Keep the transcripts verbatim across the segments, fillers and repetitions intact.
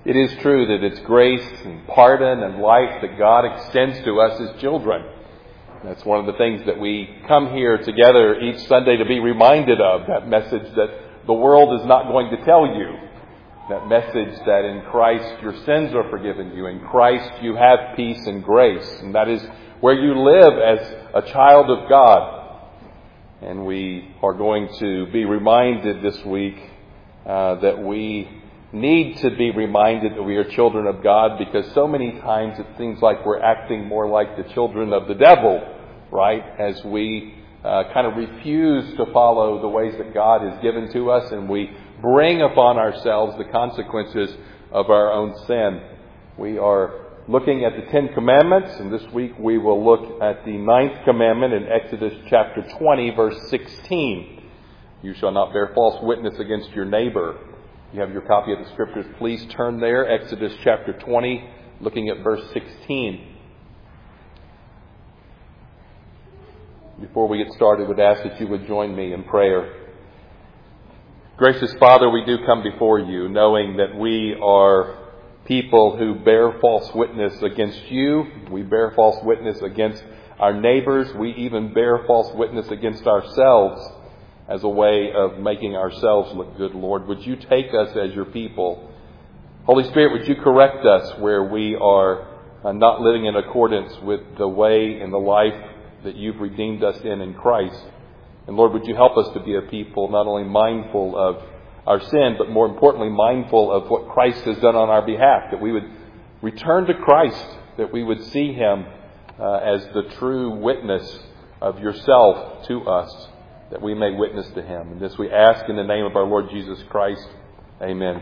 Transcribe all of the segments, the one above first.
It is true that it's grace and pardon and life that God extends to us as children. That's one of the things that we come here together each Sunday to be reminded of, that message that the world is not going to tell you. That message that in Christ your sins are forgiven you. In Christ you have peace and grace. And that is where you live as a child of God. And we are going to be reminded this week uh, that we need to be reminded that we are children of God, because so many times it seems like we're acting more like the children of the devil, right? As we uh, kind of refuse to follow the ways that God has given to us, and we bring upon ourselves the consequences of our own sin. We are looking at the Ten Commandments, and this week we will look at the ninth commandment in Exodus chapter twenty, verse sixteen. You shall not bear false witness against your neighbor. If you have your copy of the Scriptures, please turn there. Exodus chapter twenty, looking at verse sixteen. Before we get started, I would ask that you would join me in prayer. Gracious Father, we do come before you knowing that we are people who bear false witness against you. We bear false witness against our neighbors. We even bear false witness against ourselves as a way of making ourselves look good. Lord, would you take us as your people? Holy Spirit, would you correct us where we are uh, not living in accordance with the way and the life that you've redeemed us in in Christ? And Lord, would you help us to be a people not only mindful of our sin, but more importantly, mindful of what Christ has done on our behalf, that we would return to Christ, that we would see him uh, as the true witness of yourself to us, that we may witness to him. And this we ask in the name of our Lord Jesus Christ. Amen.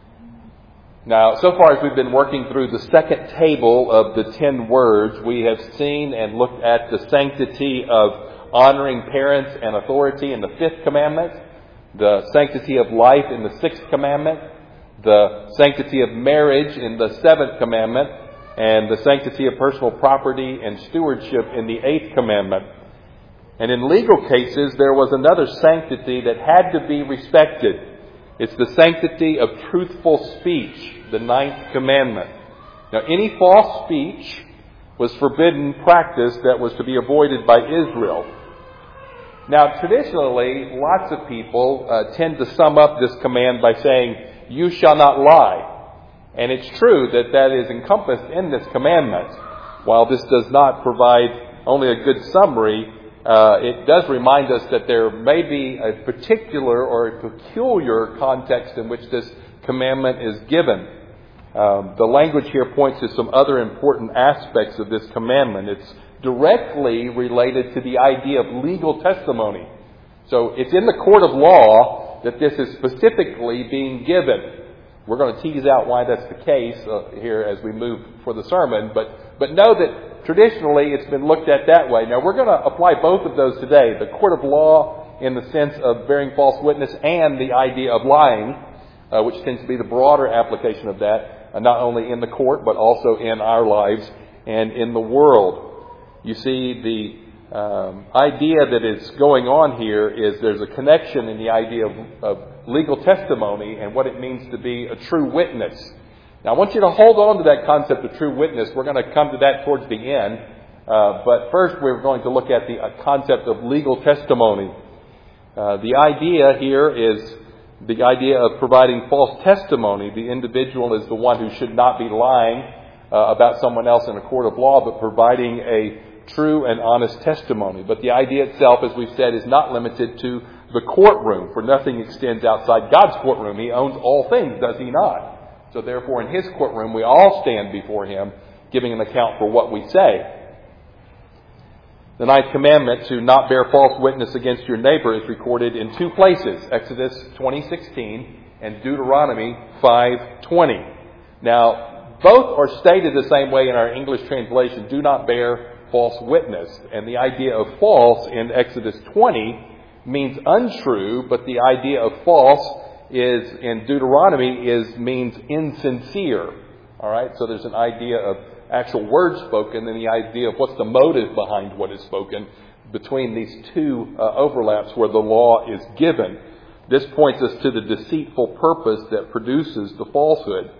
Now, so far as we've been working through the second table of the ten words, we have seen and looked at the sanctity of honoring parents and authority in the fifth commandment, the sanctity of life in the sixth commandment, the sanctity of marriage in the seventh commandment, and the sanctity of personal property and stewardship in the eighth commandment. And in legal cases, there was another sanctity that had to be respected. It's the sanctity of truthful speech, the ninth commandment. Now, any false speech was forbidden practice that was to be avoided by Israel. Now, traditionally, lots of people uh, tend to sum up this command by saying, you shall not lie. And it's true that that is encompassed in this commandment. While this does not provide only a good summary, Uh, it does remind us that there may be a particular or a peculiar context in which this commandment is given. Um, the language here points to some other important aspects of this commandment. It's directly related to the idea of legal testimony. So it's in the court of law that this is specifically being given. We're going to tease out why that's the case uh, here as we move for the sermon, but but know that traditionally, it's been looked at that way. Now, we're going to apply both of those today. The court of law in the sense of bearing false witness, and the idea of lying, uh, which tends to be the broader application of that, uh, not only in the court, but also in our lives and in the world. You see, the um, idea that is going on here is there's a connection in the idea of, of legal testimony and what it means to be a true witness. Now, I want you to hold on to that concept of true witness. We're going to come to that towards the end. Uh, but first, we're going to look at the uh, concept of legal testimony. Uh, the idea here is the idea of providing false testimony. The individual is the one who should not be lying uh, about someone else in a court of law, but providing a true and honest testimony. But the idea itself, as we've said, is not limited to the courtroom, for nothing extends outside God's courtroom. He owns all things, does he not? So therefore, in his courtroom, we all stand before him, giving an account for what we say. The ninth commandment, to not bear false witness against your neighbor, is recorded in two places, Exodus twenty sixteen and Deuteronomy five twenty. Now, both are stated the same way in our English translation, do not bear false witness. And the idea of false in Exodus twenty means untrue, but the idea of false is in Deuteronomy is means insincere. All right, so there's an idea of actual words spoken and the idea of what's the motive behind what is spoken between these two uh, overlaps where the law is given. This points us to the deceitful purpose that produces the falsehood.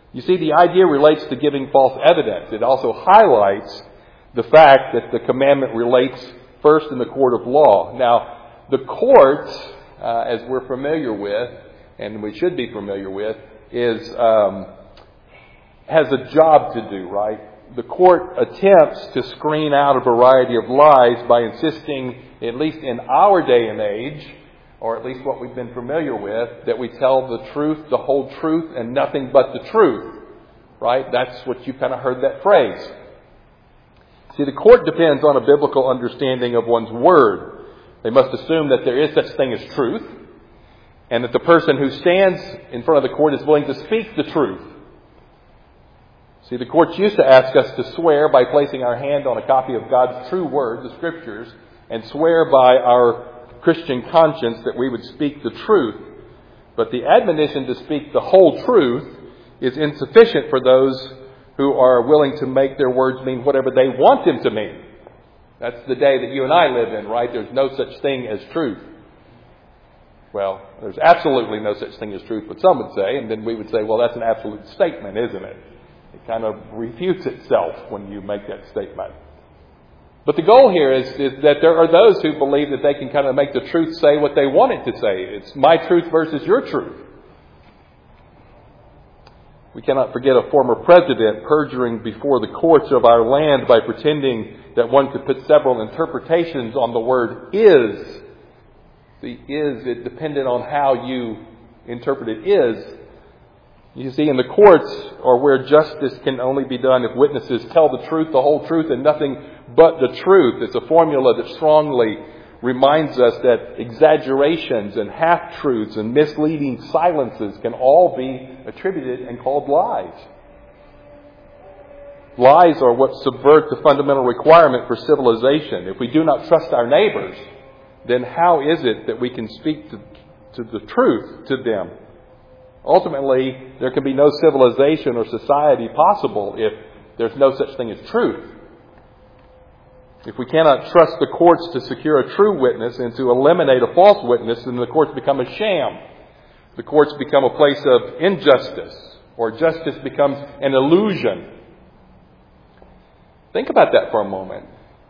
You see, the idea relates to giving false evidence. It also highlights the fact that the commandment relates first in the court of law. Now, the court, uh, as we're familiar with, and we should be familiar with, is um, has a job to do, right? The court attempts to screen out a variety of lies by insisting, at least in our day and age, or at least what we've been familiar with, that we tell the truth, the whole truth, and nothing but the truth. Right? That's what you kind of heard that phrase. See, the court depends on a biblical understanding of one's word. They must assume that there is such thing as truth, and that the person who stands in front of the court is willing to speak the truth. See, the courts used to ask us to swear by placing our hand on a copy of God's true word, the Scriptures, and swear by our Christian conscience that we would speak the truth. But the admonition to speak the whole truth is insufficient for those who are willing to make their words mean whatever they want them to mean. That's the day that you and I live in, right? There's no such thing as truth. Well, there's absolutely no such thing as truth, what some would say, and then we would say, well, that's an absolute statement, isn't it? It kind of refutes itself when you make that statement. But the goal here is, is that there are those who believe that they can kind of make the truth say what they want it to say. It's my truth versus your truth. We cannot forget a former president perjuring before the courts of our land by pretending that one could put several interpretations on the word is. The is, it depended on how you interpret it is. You see, in the courts are where justice can only be done if witnesses tell the truth, the whole truth, and nothing but the truth. It's a formula that strongly reminds us that exaggerations and half-truths and misleading silences can all be attributed and called lies. Lies are what subvert the fundamental requirement for civilization. If we do not trust our neighbors, then how is it that we can speak to, to the truth to them? Ultimately, there can be no civilization or society possible if there's no such thing as truth. If we cannot trust the courts to secure a true witness and to eliminate a false witness, then the courts become a sham. The courts become a place of injustice, or justice becomes an illusion. Think about that for a moment.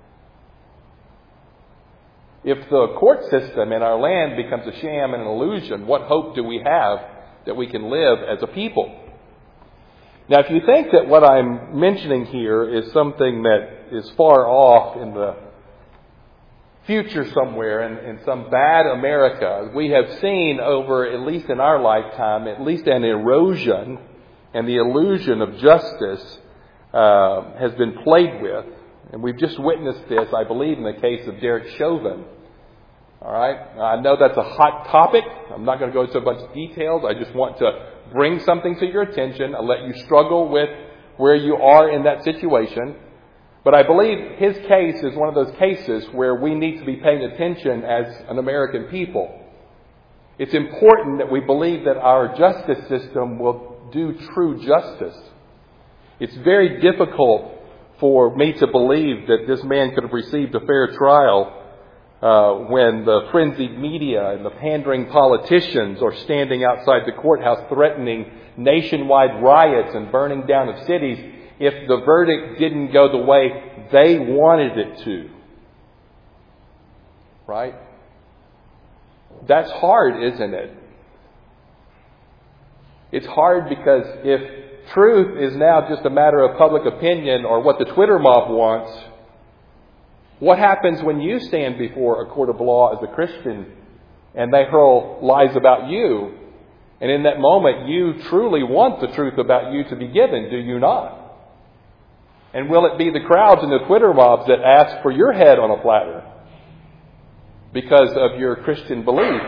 If the court system in our land becomes a sham and an illusion, what hope do we have that we can live as a people? Now, if you think that what I'm mentioning here is something that is far off in the future somewhere, in, in some bad America, we have seen over, at least in our lifetime, at least an erosion and the illusion of justice uh, has been played with. And we've just witnessed this, I believe, in the case of Derek Chauvin. All right? I know that's a hot topic. I'm not going to go into a bunch of details. I just want to bring something to your attention. I'll let you struggle with where you are in that situation. But I believe his case is one of those cases where we need to be paying attention as an American people. It's important that we believe that our justice system will do true justice. It's very difficult for me to believe that this man could have received a fair trial uh, when the frenzied media and the pandering politicians are standing outside the courthouse threatening nationwide riots and burning down of cities if the verdict didn't go the way they wanted it to. Right? That's hard, isn't it? It's hard because if truth is now just a matter of public opinion or what the Twitter mob wants, what happens when you stand before a court of law as a Christian and they hurl lies about you? And in that moment, you truly want the truth about you to be given, do you not? And will it be the crowds and the Twitter mobs that ask for your head on a platter because of your Christian belief?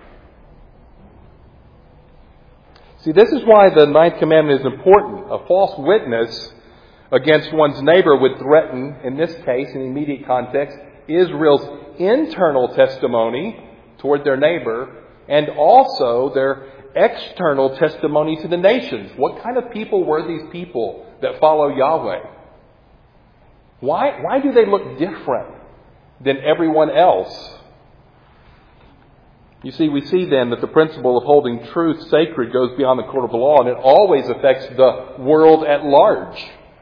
See, this is why the ninth commandment is important. A false witness against one's neighbor would threaten, in this case, in the immediate context, Israel's internal testimony toward their neighbor and also their external testimony to the nations. What kind of people were these people that follow Yahweh? Why, why do they look different than everyone else? You see, we see then that the principle of holding truth sacred goes beyond the court of the law, and it always affects the world at large.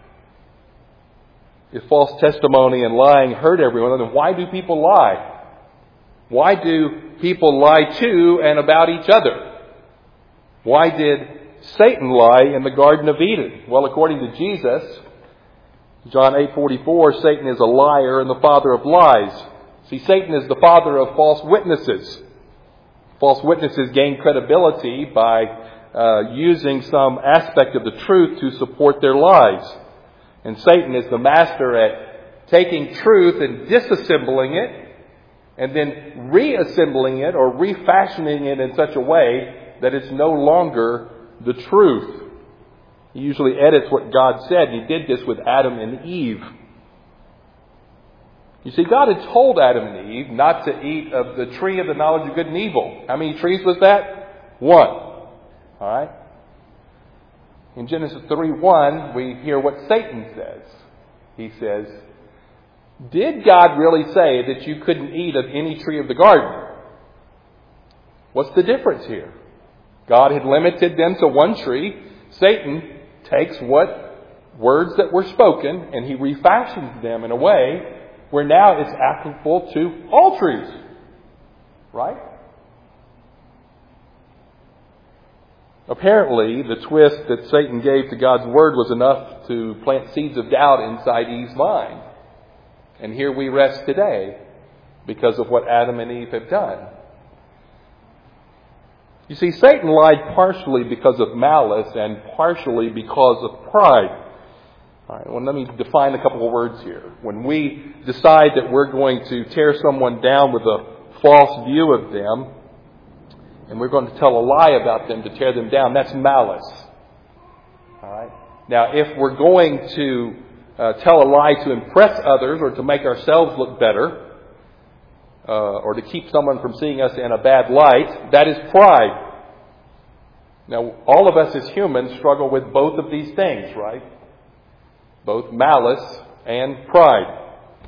If false testimony and lying hurt everyone, then why do people lie? Why do people lie to and about each other? Why did Satan lie in the Garden of Eden? Well, according to Jesus, John eight forty-four, Satan is a liar and the father of lies. See, Satan is the father of false witnesses. False witnesses gain credibility by uh, using some aspect of the truth to support their lies. And Satan is the master at taking truth and disassembling it, and then reassembling it or refashioning it in such a way that it's no longer the truth. He usually edits what God said. He did this with Adam and Eve. You see, God had told Adam and Eve not to eat of the tree of the knowledge of good and evil. How many trees was that? One. All right? In Genesis three one, we hear what Satan says. He says, did God really say that you couldn't eat of any tree of the garden? What's the difference here? God had limited them to one tree. Satan takes what words that were spoken and he refashions them in a way where now it's applicable to all trees. Right? Apparently, the twist that Satan gave to God's word was enough to plant seeds of doubt inside Eve's mind. And here we rest today because of what Adam and Eve have done. You see, Satan lied partially because of malice and partially because of pride. All right, well, let me define a couple of words here. When we decide that we're going to tear someone down with a false view of them, and we're going to tell a lie about them to tear them down, that's malice. All right. Now, if we're going to uh, tell a lie to impress others or to make ourselves look better, uh, or to keep someone from seeing us in a bad light, that is pride. Now, all of us as humans struggle with both of these things, right? Both malice and pride.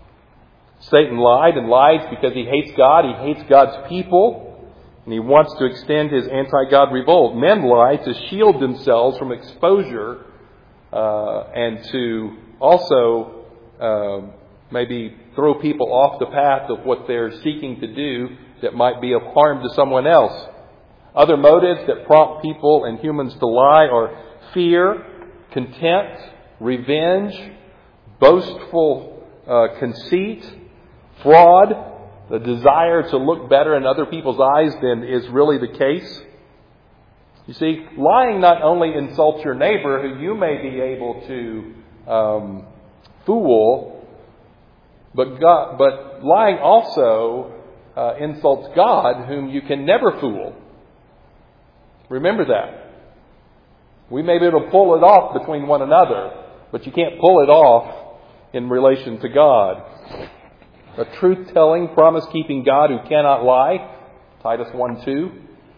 Satan lied and lies because he hates God, he hates God's people, and he wants to extend his anti-God revolt. Men lie to shield themselves from exposure uh, and to also uh, maybe throw people off the path of what they're seeking to do that might be of harm to someone else. Other motives that prompt people and humans to lie are fear, contempt, revenge, boastful uh, conceit, fraud, the desire to look better in other people's eyes than is really the case. You see, lying not only insults your neighbor, who you may be able to um, fool, but God, but lying also uh, insults God, whom you can never fool. Remember that. We may be able to pull it off between one another, but you can't pull it off in relation to God. A truth-telling, promise-keeping God who cannot lie, Titus one two,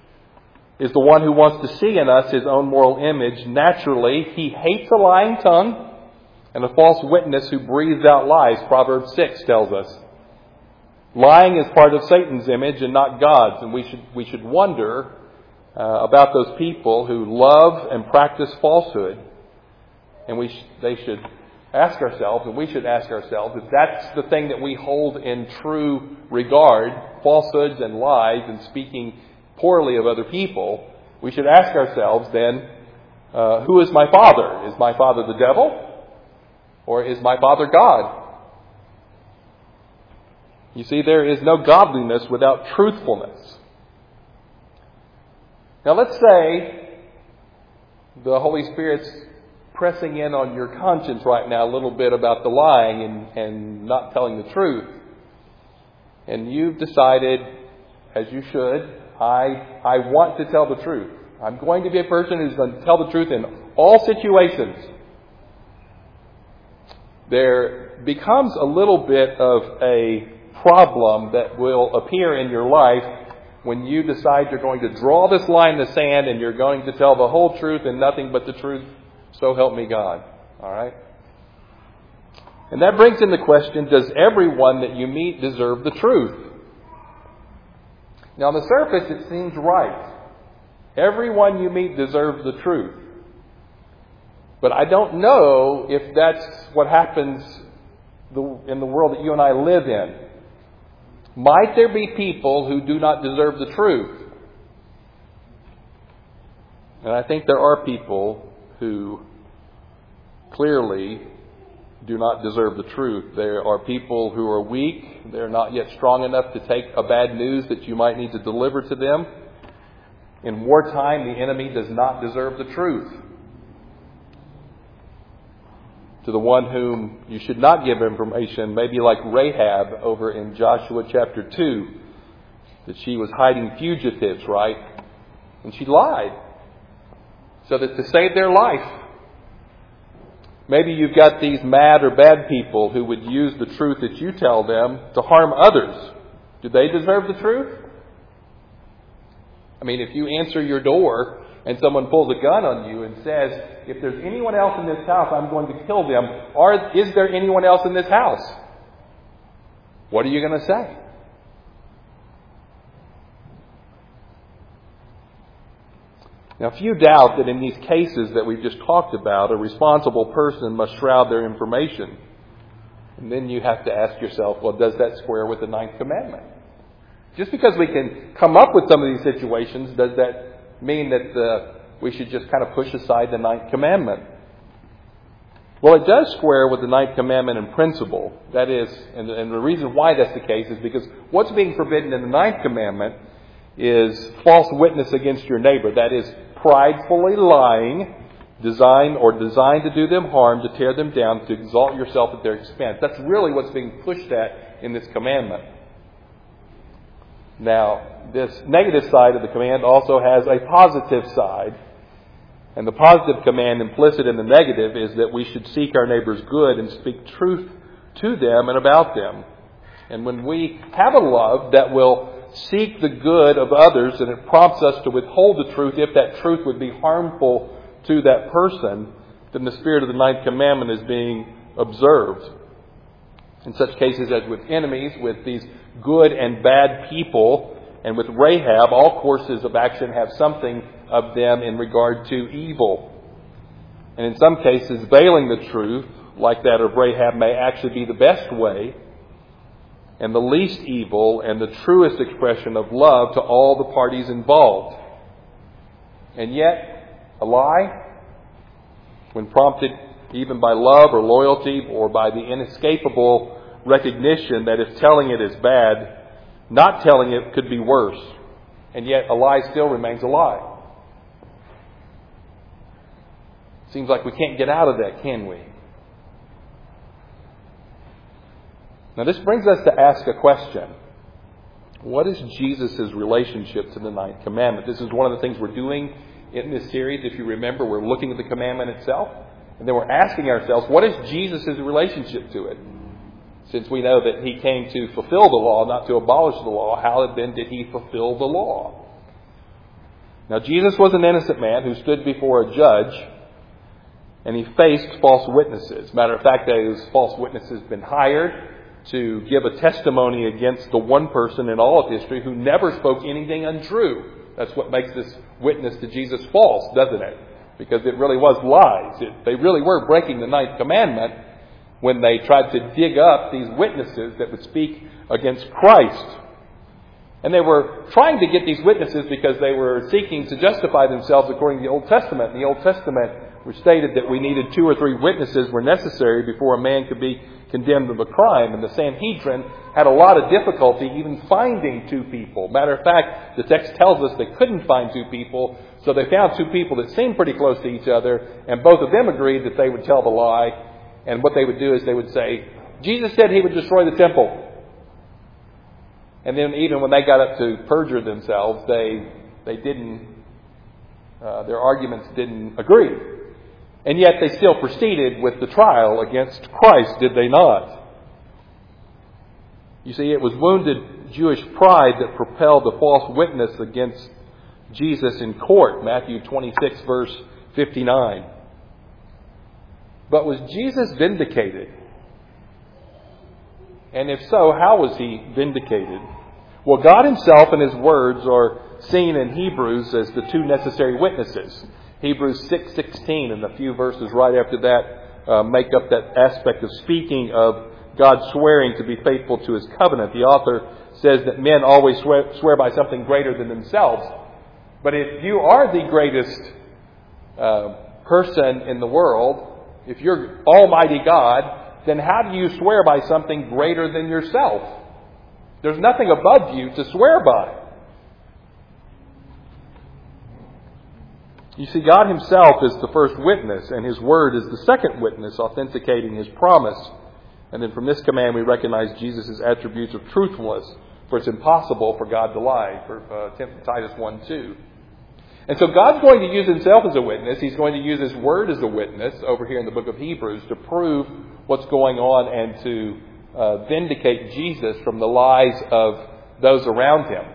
is the one who wants to see in us his own moral image. Naturally, he hates a lying tongue and a false witness who breathes out lies, Proverbs six tells us. Lying is part of Satan's image and not God's, and we should we should wonder uh, about those people who love and practice falsehood, and we sh- they should ask ourselves, and we should ask ourselves, if that's the thing that we hold in true regard, falsehoods and lies and speaking poorly of other people, we should ask ourselves then, uh, who is my father? Is my father the devil? Or is my father God? You see, there is no godliness without truthfulness. Now let's say the Holy Spirit's pressing in on your conscience right now a little bit about the lying and, and not telling the truth. And you've decided, as you should, I I want to tell the truth. I'm going to be a person who's going to tell the truth in all situations. There becomes a little bit of a problem that will appear in your life when you decide you're going to draw this line in the sand and you're going to tell the whole truth and nothing but the truth. So help me God. All right? And that brings in the question, does everyone that you meet deserve the truth? Now, on the surface, it seems right. Everyone you meet deserves the truth. But I don't know if that's what happens in the world that you and I live in. Might there be people who do not deserve the truth? And I think there are people who clearly do not deserve the truth. There are people who are weak. They're not yet strong enough to take a bad news that you might need to deliver to them. In wartime, the enemy does not deserve the truth. To the one whom you should not give information, maybe like Rahab over in Joshua chapter two, that she was hiding fugitives, right? And she lied so that to save their life. Maybe you've got these mad or bad people who would use the truth that you tell them to harm others. Do they deserve the truth? I mean, if you answer your door and someone pulls a gun on you and says, if there's anyone else in this house, I'm going to kill them. Or is there anyone else in this house? What are you going to say? Now, few doubt that in these cases that we've just talked about, a responsible person must shroud their information. And then you have to ask yourself, well, does that square with the ninth commandment? Just because we can come up with some of these situations, does that mean that uh, we should just kind of push aside the ninth commandment? Well, it does square with the ninth commandment in principle. That is, and, and the reason why that's the case is because what's being forbidden in the ninth commandment is false witness against your neighbor. That is, pridefully lying, designed or designed to do them harm, to tear them down, to exalt yourself at their expense. That's really what's being pushed at in this commandment. Now, this negative side of the command also has a positive side. And the positive command implicit in the negative is that we should seek our neighbor's good and speak truth to them and about them. And when we have a love that will seek the good of others and it prompts us to withhold the truth if that truth would be harmful to that person, then the spirit of the ninth commandment is being observed. In such cases as with enemies, with these good and bad people, and with Rahab, all courses of action have something of them in regard to evil. And in some cases, veiling the truth, like that of Rahab, may actually be the best way and the least evil and the truest expression of love to all the parties involved. And yet, a lie, when prompted even by love or loyalty or by the inescapable recognition that if telling it is bad, not telling it could be worse. And yet a lie still remains a lie. Seems like we can't get out of that, can we? Now this brings us to ask a question. What is Jesus' relationship to the ninth commandment? This is one of the things we're doing in this series. If you remember, we're looking at the commandment itself. And then we're asking ourselves, what is Jesus' relationship to it? Since we know that he came to fulfill the law, not to abolish the law, how then did he fulfill the law? Now, Jesus was an innocent man who stood before a judge, and he faced false witnesses. Matter of fact, those false witnesses had been hired to give a testimony against the one person in all of history who never spoke anything untrue. That's what makes this witness to Jesus false, doesn't it? Because it really was lies. It, they really were breaking the ninth commandment when they tried to dig up these witnesses that would speak against Christ. And they were trying to get these witnesses because they were seeking to justify themselves according to the Old Testament. In the Old Testament, we stated that we needed two or three witnesses were necessary before a man could be condemned of a crime. And the Sanhedrin had a lot of difficulty even finding two people. Matter of fact, the text tells us they couldn't find two people, so they found two people that seemed pretty close to each other, and both of them agreed that they would tell the lie. And what they would do is they would say, Jesus said he would destroy the temple. And then even when they got up to perjure themselves, they they didn't, uh, their arguments didn't agree. And yet they still proceeded with the trial against Christ, did they not? You see, it was wounded Jewish pride that propelled the false witness against Jesus in court, Matthew twenty-six, verse fifty-nine. But was Jesus vindicated? And if so, how was he vindicated? Well, God Himself and His words are seen in Hebrews as the two necessary witnesses. Hebrews six sixteen and the few verses right after that uh, make up that aspect of speaking of God swearing to be faithful to His covenant. The author says that men always swear, swear by something greater than themselves. But if you are the greatest uh, person in the world, if you're Almighty God, then how do you swear by something greater than yourself? There's nothing above you to swear by. You see, God Himself is the first witness, and His Word is the second witness, authenticating His promise. And then from this command we recognize Jesus' attributes of truthfulness, for it's impossible for God to lie, for uh, Titus one two. And so God's going to use Himself as a witness. He's going to use His Word as a witness over here in the book of Hebrews to prove what's going on and to uh, vindicate Jesus from the lies of those around Him.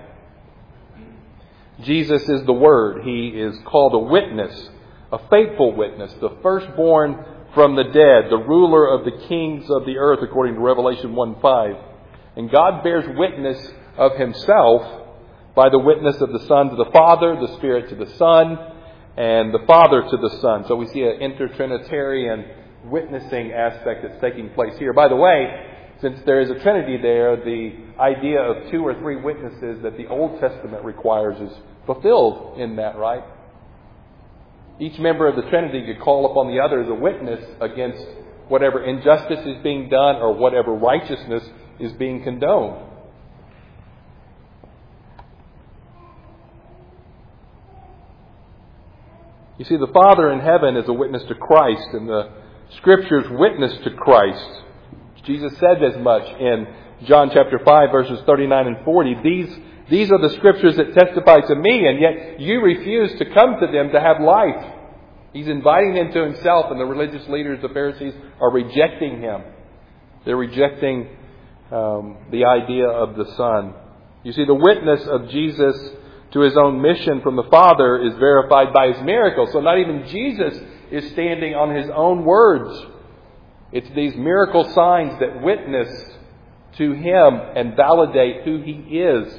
Jesus is the Word. He is called a witness, a faithful witness, the firstborn from the dead, the ruler of the kings of the earth, according to Revelation one five. And God bears witness of Himself by the witness of the Son to the Father, the Spirit to the Son, and the Father to the Son. So we see an intertrinitarian witnessing aspect that's taking place here. By the way, since there is a Trinity there, the idea of two or three witnesses that the Old Testament requires is fulfilled in that, right? Each member of the Trinity could call upon the other as a witness against whatever injustice is being done or whatever righteousness is being condoned. You see, the Father in heaven is a witness to Christ, and the Scriptures witness to Christ. Jesus said as much in John chapter five, verses thirty-nine and forty. These, these are the Scriptures that testify to me, and yet you refuse to come to them to have life. He's inviting them to Himself, and the religious leaders, the Pharisees, are rejecting Him. They're rejecting um, the idea of the Son. You see, the witness of Jesus to His own mission from the Father is verified by His miracles. So not even Jesus is standing on His own words. It's these miracle signs that witness to Him and validate who He is.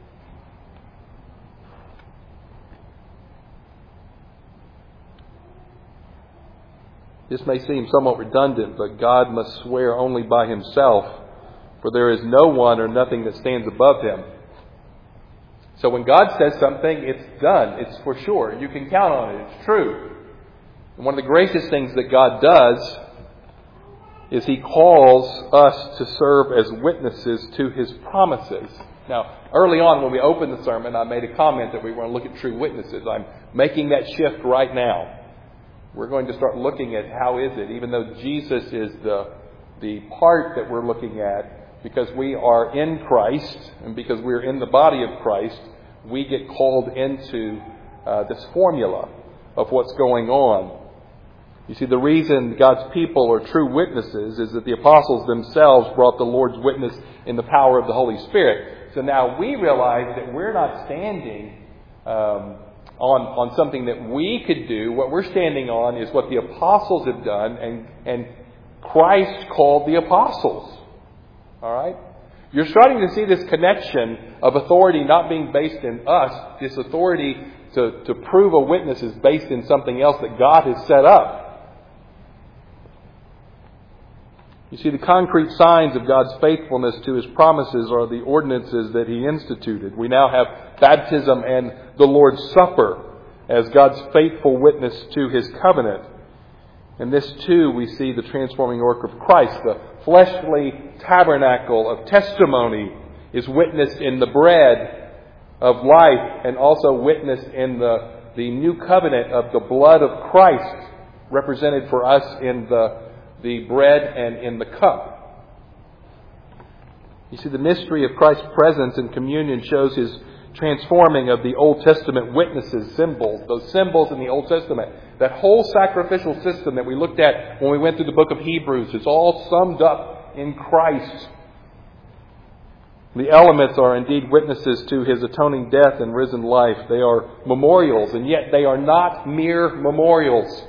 This may seem somewhat redundant, but God must swear only by Himself, for there is no one or nothing that stands above Him. So when God says something, it's done. It's for sure. You can count on it. It's true. And one of the gracious things that God does is He calls us to serve as witnesses to His promises. Now, early on when we opened the sermon, I made a comment that we were going to look at true witnesses. I'm making that shift right now. We're going to start looking at how is it, even though Jesus is the, the part that we're looking at, because we are in Christ and because we're in the body of Christ, we get called into uh, this formula of what's going on. You see, the reason God's people are true witnesses is that the apostles themselves brought the Lord's witness in the power of the Holy Spirit. So now we realize that we're not standing um, on, on something that we could do. What we're standing on is what the apostles have done, and, and Christ called the apostles. All right? You're starting to see this connection of authority not being based in us. This authority to, to prove a witness is based in something else that God has set up. You see, the concrete signs of God's faithfulness to His promises are the ordinances that He instituted. We now have baptism and the Lord's Supper as God's faithful witness to His covenant. And this too, we see the transforming work of Christ. The fleshly tabernacle of testimony is witnessed in the bread of life, and also witnessed in the, the new covenant of the blood of Christ, represented for us in the, the bread and in the cup. You see, the mystery of Christ's presence in communion shows His transforming of the Old Testament witnesses, symbols, those symbols in the Old Testament. That whole sacrificial system that we looked at when we went through the book of Hebrews is all summed up in Christ. The elements are indeed witnesses to His atoning death and risen life. They are memorials, and yet they are not mere memorials.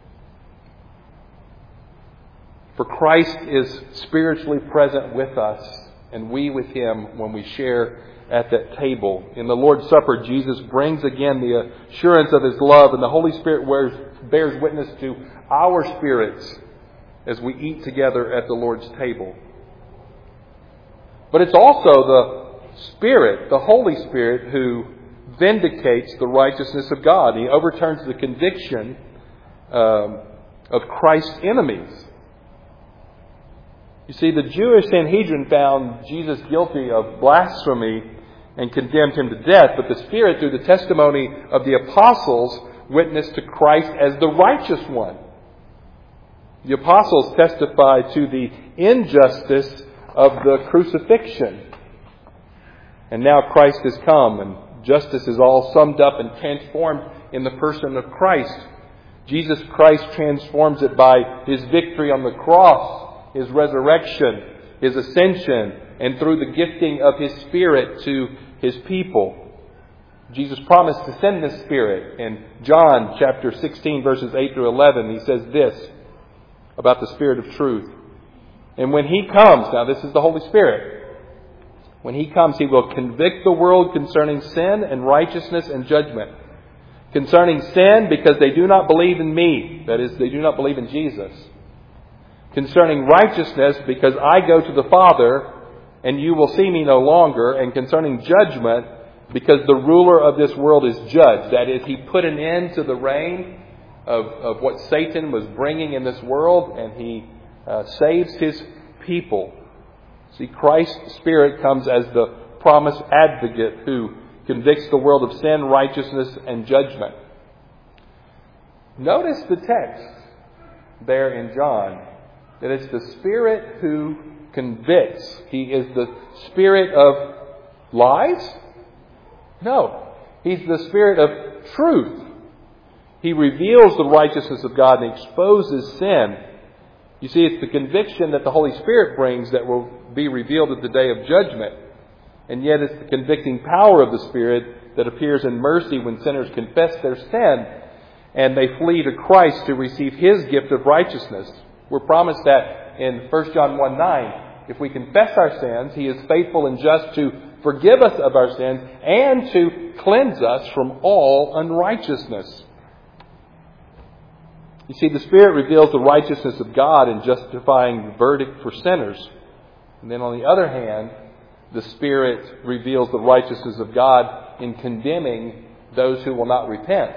For Christ is spiritually present with us, and we with Him when we share at that table. In the Lord's Supper, Jesus brings again the assurance of His love, and the Holy Spirit wears, bears witness to our spirits as we eat together at the Lord's table. But it's also the Spirit, the Holy Spirit, who vindicates the righteousness of God. He overturns the conviction um, of Christ's enemies. You see, the Jewish Sanhedrin found Jesus guilty of blasphemy and condemned Him to death, but the Spirit, through the testimony of the apostles, witnessed to Christ as the righteous one. The apostles testified to the injustice of the crucifixion. And now Christ has come, and justice is all summed up and transformed in the person of Christ. Jesus Christ transforms it by His victory on the cross, His resurrection, His ascension, and through the gifting of His Spirit to His people. Jesus promised to send the Spirit. In John chapter sixteen, verses eight through eleven, He says this about the Spirit of truth. And when He comes, now this is the Holy Spirit, when He comes, He will convict the world concerning sin and righteousness and judgment. Concerning sin, because they do not believe in Me. That is, they do not believe in Jesus. Concerning righteousness, because I go to the Father, and you will see Me no longer. And concerning judgment, because the ruler of this world is judged. That is, He put an end to the reign of, of what Satan was bringing in this world, and He uh, saves His people. See, Christ's Spirit comes as the promised advocate who convicts the world of sin, righteousness, and judgment. Notice the text there in John, that it's the Spirit who convicts. He is the Spirit of lies? No. He's the Spirit of truth. He reveals the righteousness of God and exposes sin. You see, it's the conviction that the Holy Spirit brings that will be revealed at the day of judgment. And yet it's the convicting power of the Spirit that appears in mercy when sinners confess their sin and they flee to Christ to receive His gift of righteousness. We're promised that in First John one nine. If we confess our sins, He is faithful and just to forgive us of our sins and to cleanse us from all unrighteousness. You see, the Spirit reveals the righteousness of God in justifying the verdict for sinners. And then on the other hand, the Spirit reveals the righteousness of God in condemning those who will not repent.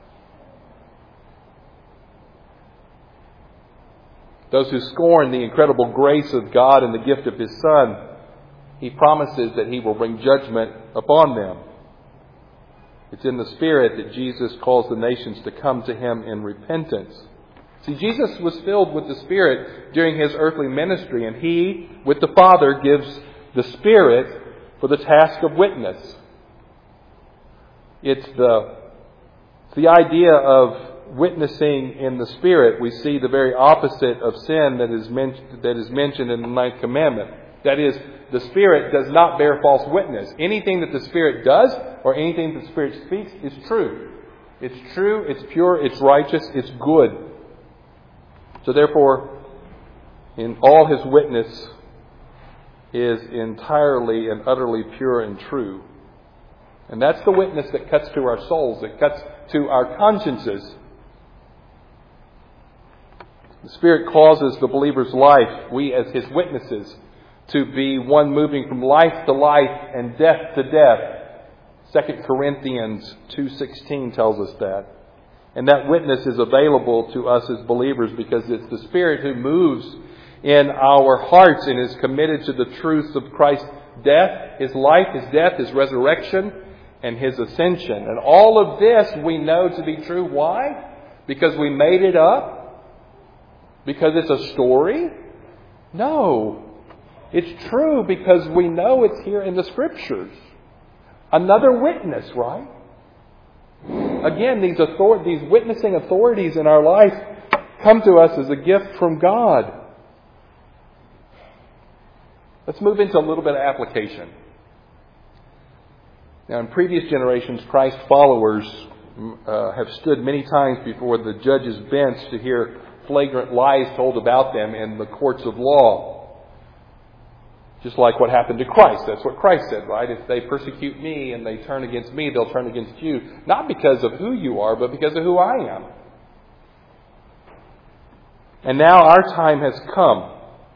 Those who scorn the incredible grace of God and the gift of His Son, He promises that He will bring judgment upon them. It's in the Spirit that Jesus calls the nations to come to Him in repentance. See, Jesus was filled with the Spirit during His earthly ministry, and He, with the Father, gives the Spirit for the task of witness. It's the, the idea of witnessing in the Spirit. We see the very opposite of sin that is, men- that is mentioned in the ninth commandment. That is, the Spirit does not bear false witness. Anything that the Spirit does or anything that the Spirit speaks is true. It's true, it's pure, it's righteous, it's good. So therefore, in all His witness is entirely and utterly pure and true. And that's the witness that cuts to our souls, that cuts to our consciences. The Spirit causes the believer's life, we as His witnesses, to be one moving from life to life and death to death. Second Corinthians two sixteen tells us that. And that witness is available to us as believers because it's the Spirit who moves in our hearts and is committed to the truth of Christ's death, His life, His death, His resurrection, and His ascension. And all of this we know to be true. Why? Because we made it up? Because it's a story? No. It's true because we know it's here in the Scriptures. Another witness, right? Again, these author- these witnessing authorities in our life come to us as a gift from God. Let's move into a little bit of application. Now, in previous generations, Christ followers uh, have stood many times before the judge's bench to hear flagrant lies told about them in the courts of law. Just like what happened to Christ. That's what Christ said, right? If they persecute me and they turn against me, they'll turn against you. Not because of who you are, but because of who I am. And now our time has come.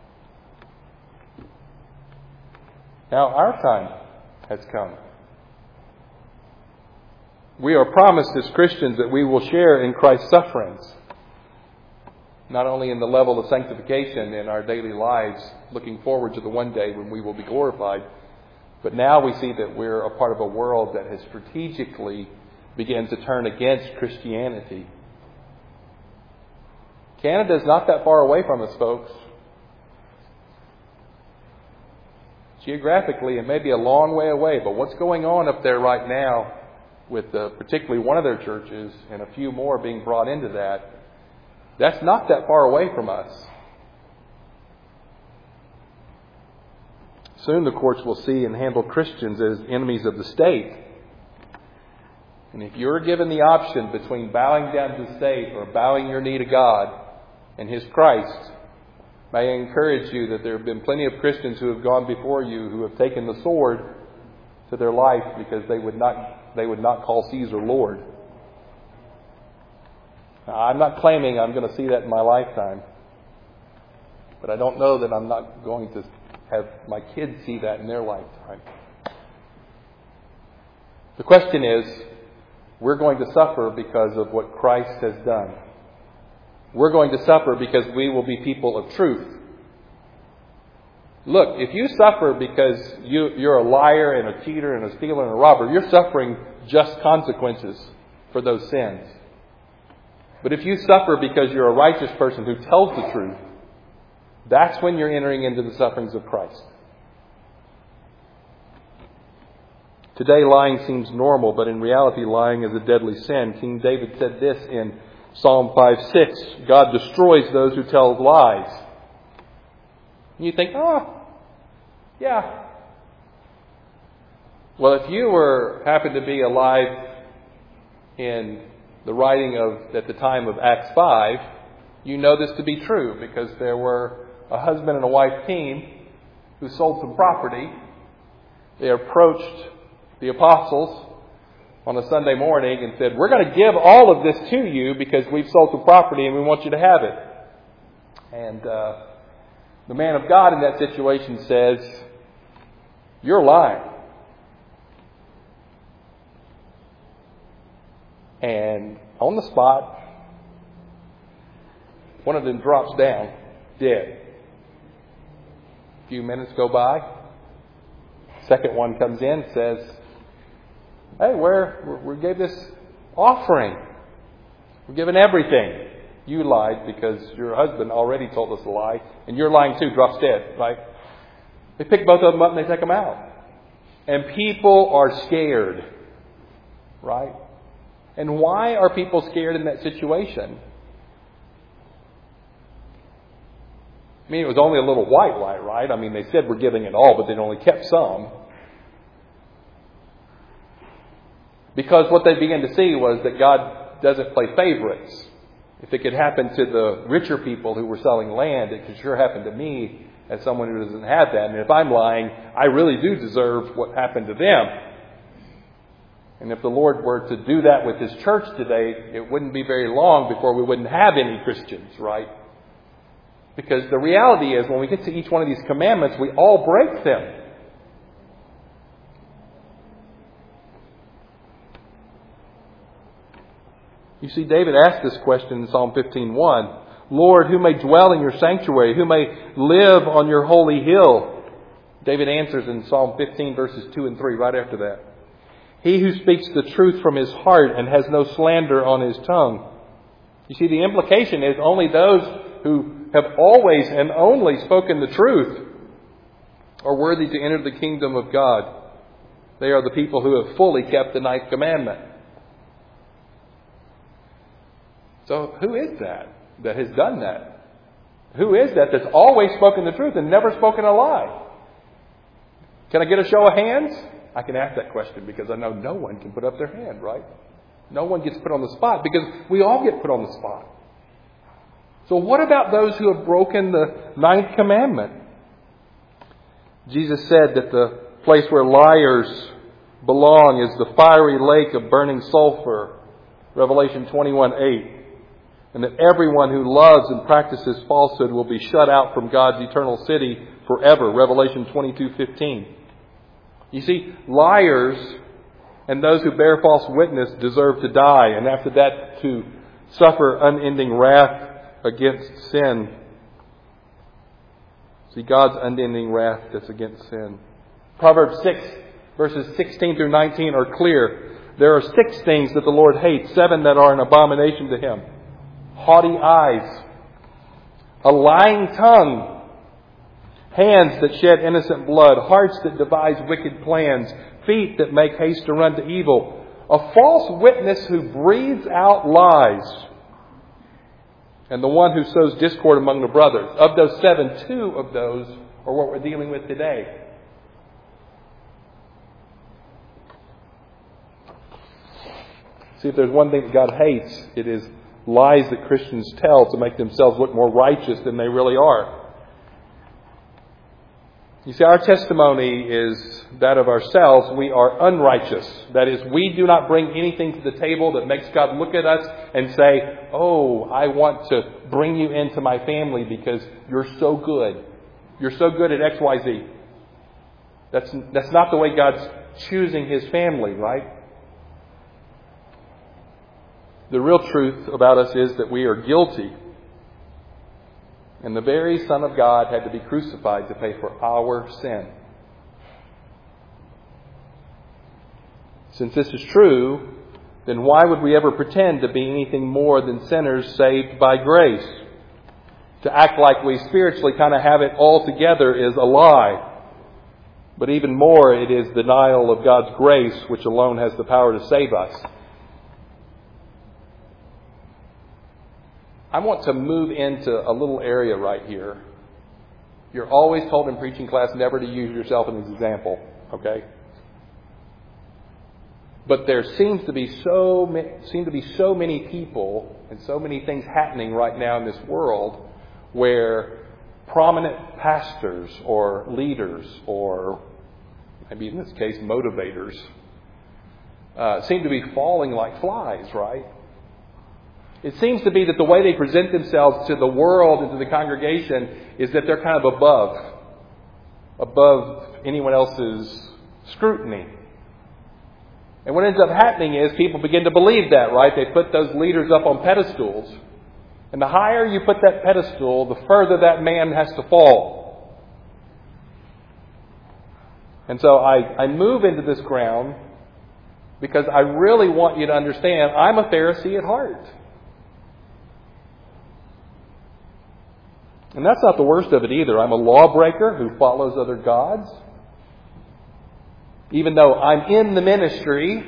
Now our time has come. We are promised as Christians that we will share in Christ's sufferings. Not only in the level of sanctification in our daily lives, looking forward to the one day when we will be glorified, but now we see that we're a part of a world that has strategically begun to turn against Christianity. Canada's not that far away from us, folks. Geographically, it may be a long way away, but what's going on up there right now with uh, particularly one of their churches and a few more being brought into that, that's not that far away from us. Soon the courts will see and handle Christians as enemies of the state. And if you're given the option between bowing down to the state or bowing your knee to God and His Christ, may I encourage you that there have been plenty of Christians who have gone before you who have taken the sword to their life because they would not they would not call Caesar Lord. Now, I'm not claiming I'm going to see that in my lifetime, but I don't know that I'm not going to have my kids see that in their lifetime. The question is, we're going to suffer because of what Christ has done. We're going to suffer because we will be people of truth. Look, if you suffer because you, you're a liar and a cheater and a stealer and a robber, you're suffering just consequences for those sins. But if you suffer because you're a righteous person who tells the truth, that's when you're entering into the sufferings of Christ. Today, lying seems normal, but in reality, lying is a deadly sin. King David said this in Psalm five six, God destroys those who tell lies. And you think, oh, yeah. Well, if you were happened to be alive in the writing of at the time of Acts five, you know this to be true because there were a husband and a wife team who sold some property. They approached the apostles on a Sunday morning and said, we're going to give all of this to you because we've sold some property and we want you to have it. And uh, the man of God in that situation says, you're lying. And on the spot, one of them drops down, dead. A few minutes go by. Second one comes in and says, hey, we're, we gave this offering. We're giving everything. You lied because your husband already told us a lie, and you're lying too, drops dead, right? They pick both of them up and they take them out. And people are scared, right? And why are people scared in that situation? I mean, it was only a little white lie, right? I mean, they said we're giving it all, but they only kept some. Because what they began to see was that God doesn't play favorites. If it could happen to the richer people who were selling land, it could sure happen to me as someone who doesn't have that. And if I'm lying, I really do deserve what happened to them. And if the Lord were to do that with His church today, it wouldn't be very long before we wouldn't have any Christians, right? Because the reality is, when we get to each one of these commandments, we all break them. You see, David asked this question in Psalm fifteen one. Lord, who may dwell in your sanctuary? Who may live on your holy hill? David answers in Psalm fifteen, verses two and three, right after that. He who speaks the truth from his heart and has no slander on his tongue. You see, the implication is only those who have always and only spoken the truth are worthy to enter the kingdom of God. They are the people who have fully kept the ninth commandment. So who is that that has done that? Who is that that's always spoken the truth and never spoken a lie? Can I get a show of hands? I can ask that question because I know no one can put up their hand, right? No one gets put on the spot because we all get put on the spot. So what about those who have broken the ninth commandment? Jesus said that the place where liars belong is the fiery lake of burning sulfur, Revelation twenty-one eight. And that everyone who loves and practices falsehood will be shut out from God's eternal city forever, Revelation twenty-two fifteen. You see, liars and those who bear false witness deserve to die, and after that to suffer unending wrath against sin. See, God's unending wrath that's against sin. Proverbs six, verses sixteen through nineteen are clear. There are six things that the Lord hates, seven that are an abomination to Him. Haughty eyes, a lying tongue, hands that shed innocent blood, hearts that devise wicked plans, feet that make haste to run to evil, a false witness who breathes out lies, and the one who sows discord among the brothers. Of those seven, two of those are what we're dealing with today. See, if there's one thing that God hates, it is lies that Christians tell to make themselves look more righteous than they really are. You see, our testimony is that of ourselves. We are unrighteous. That is, we do not bring anything to the table that makes God look at us and say, oh, I want to bring you into my family because you're so good. You're so good at X Y Z. That's, that's not the way God's choosing His family, right? The real truth about us is that we are guilty. And the very Son of God had to be crucified to pay for our sin. Since this is true, then why would we ever pretend to be anything more than sinners saved by grace? To act like we spiritually kind of have it all together is a lie. But even more, it is denial of God's grace, which alone has the power to save us. I want to move into a little area right here. You're always told in preaching class never to use yourself as an example, okay? But there seems to be so seem to be so many people and so many things happening right now in this world where prominent pastors or leaders or maybe in this case motivators uh, seem to be falling like flies, right? It seems to be that the way they present themselves to the world and to the congregation is that they're kind of above, above anyone else's scrutiny. And what ends up happening is people begin to believe that, right? They put those leaders up on pedestals. And the higher you put that pedestal, the further that man has to fall. And so I, I move into this ground because I really want you to understand I'm a Pharisee at heart. And that's not the worst of it either. I'm a lawbreaker who follows other gods. Even though I'm in the ministry,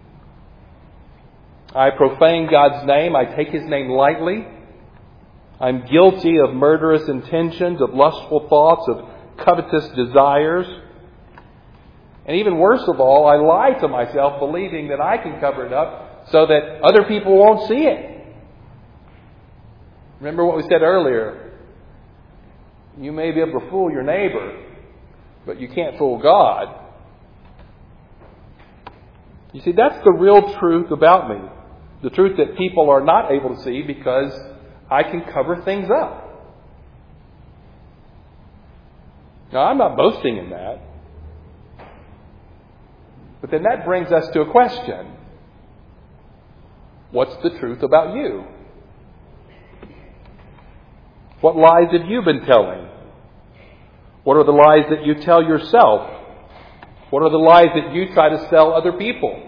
I profane God's name. I take His name lightly. I'm guilty of murderous intentions, of lustful thoughts, of covetous desires. And even worse of all, I lie to myself believing that I can cover it up so that other people won't see it. Remember what we said earlier. You may be able to fool your neighbor, but you can't fool God. You see, that's the real truth about me. The truth that people are not able to see because I can cover things up. Now, I'm not boasting in that. But then that brings us to a question. What's the truth about you? What lies have you been telling? What are the lies that you tell yourself? What are the lies that you try to sell other people?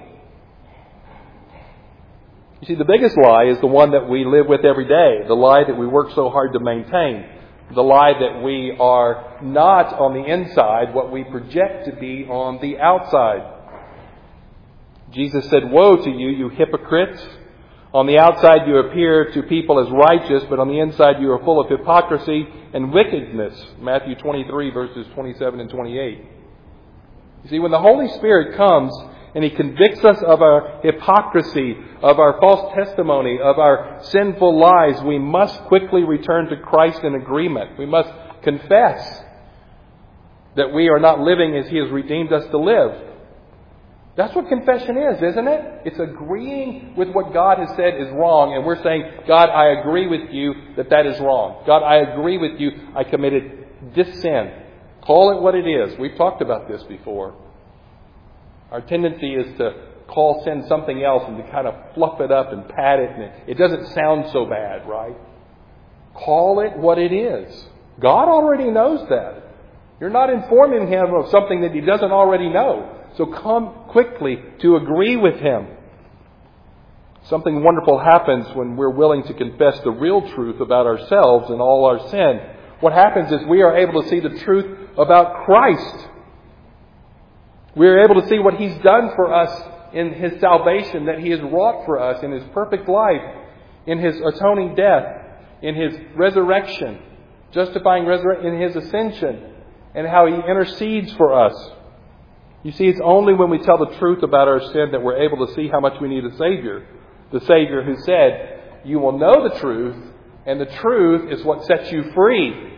You see, the biggest lie is the one that we live with every day. The lie that we work so hard to maintain. The lie that we are not on the inside what we project to be on the outside. Jesus said, "Woe to you, you hypocrites! On the outside you appear to people as righteous, but on the inside you are full of hypocrisy and wickedness." Matthew twenty-three, verses twenty-seven and twenty-eight. You see, when the Holy Spirit comes and He convicts us of our hypocrisy, of our false testimony, of our sinful lies, we must quickly return to Christ in agreement. We must confess. that we are not living as He has redeemed us to live. That's what confession is, isn't it? It's agreeing with what God has said is wrong, and we're saying, God, I agree with you that that is wrong. God, I agree with you I committed this sin. Call it what it is. We've talked about this before. Our tendency is to call sin something else and to kind of fluff it up and pad it, and it, it doesn't sound so bad, right? Call it what it is. God already knows that. You're not informing Him of something that He doesn't already know. So come quickly to agree with Him. Something wonderful happens when we're willing to confess the real truth about ourselves and all our sin. What happens is we are able to see the truth about Christ. We are able to see what He's done for us in His salvation, that He has wrought for us in His perfect life, in His atoning death, in His resurrection, justifying resurrection, in His ascension, and how He intercedes for us. You see, it's only when we tell the truth about our sin that we're able to see how much we need a Savior. The Savior who said, you will know the truth, and the truth is what sets you free.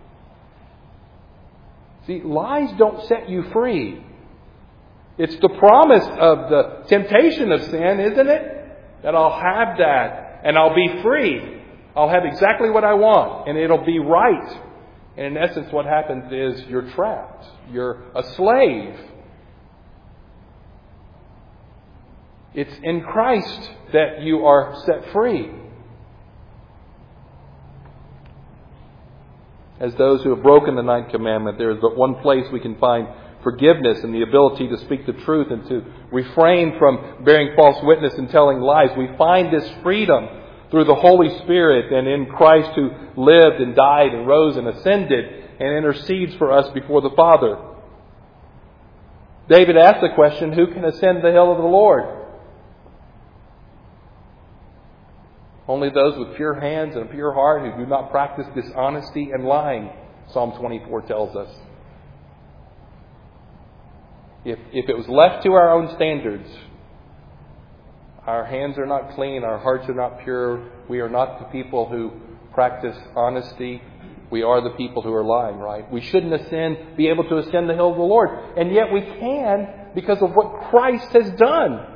See, lies don't set you free. It's the promise of the temptation of sin, isn't it? That I'll have that, and I'll be free. I'll have exactly what I want, and it'll be right. And in essence, what happens is you're trapped. You're a slave. It's in Christ that you are set free. As those who have broken the ninth commandment, there is but one place we can find forgiveness and the ability to speak the truth and to refrain from bearing false witness and telling lies. We find this freedom through the Holy Spirit and in Christ, who lived and died and rose and ascended and intercedes for us before the Father. David asked the question, who can ascend the hill of the Lord? Only those with pure hands and a pure heart who do not practice dishonesty and lying, Psalm twenty-four tells us. If, if it was left to our own standards, our hands are not clean, our hearts are not pure, we are not the people who practice honesty, we are the people who are lying, right? We shouldn't ascend, be able to ascend the hill of the Lord. And yet we can because of what Christ has done.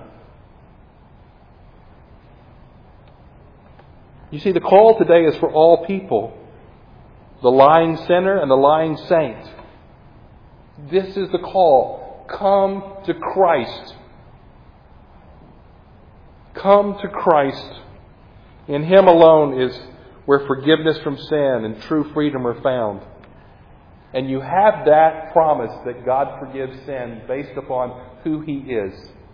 You see, the call today is for all people. The lying sinner and the lying saint. This is the call. Come to Christ. Come to Christ. In Him alone is where forgiveness from sin and true freedom are found. And you have that promise that God forgives sin based upon who He is.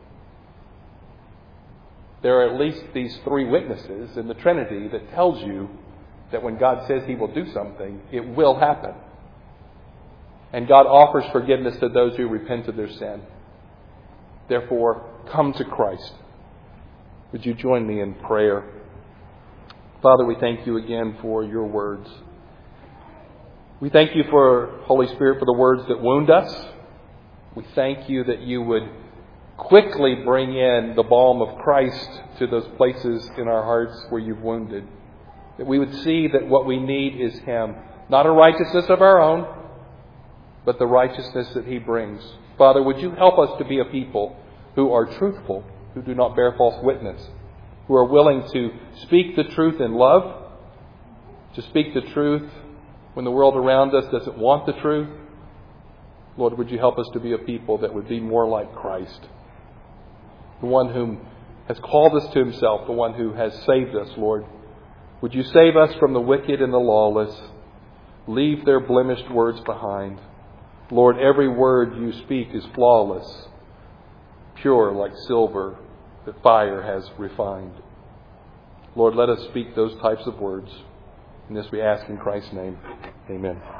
There are at least these three witnesses in the Trinity that tells you that when God says He will do something, it will happen. And God offers forgiveness to those who repent of their sin. Therefore, come to Christ. Would you join me in prayer? Father, we thank you again for your words. We thank you for, Holy Spirit, for the words that wound us. We thank you that you would quickly bring in the balm of Christ to those places in our hearts where you've wounded. That we would see that what we need is Him. Not a righteousness of our own, but the righteousness that He brings. Father, would you help us to be a people who are truthful, who do not bear false witness, who are willing to speak the truth in love, to speak the truth when the world around us doesn't want the truth. Lord, would you help us to be a people that would be more like Christ, the one whom has called us to Himself, the one who has saved us, Lord. Would you save us from the wicked and the lawless? Leave their blemished words behind. Lord, every word you speak is flawless, pure like silver that fire has refined. Lord, let us speak those types of words. And this we ask in Christ's name. Amen.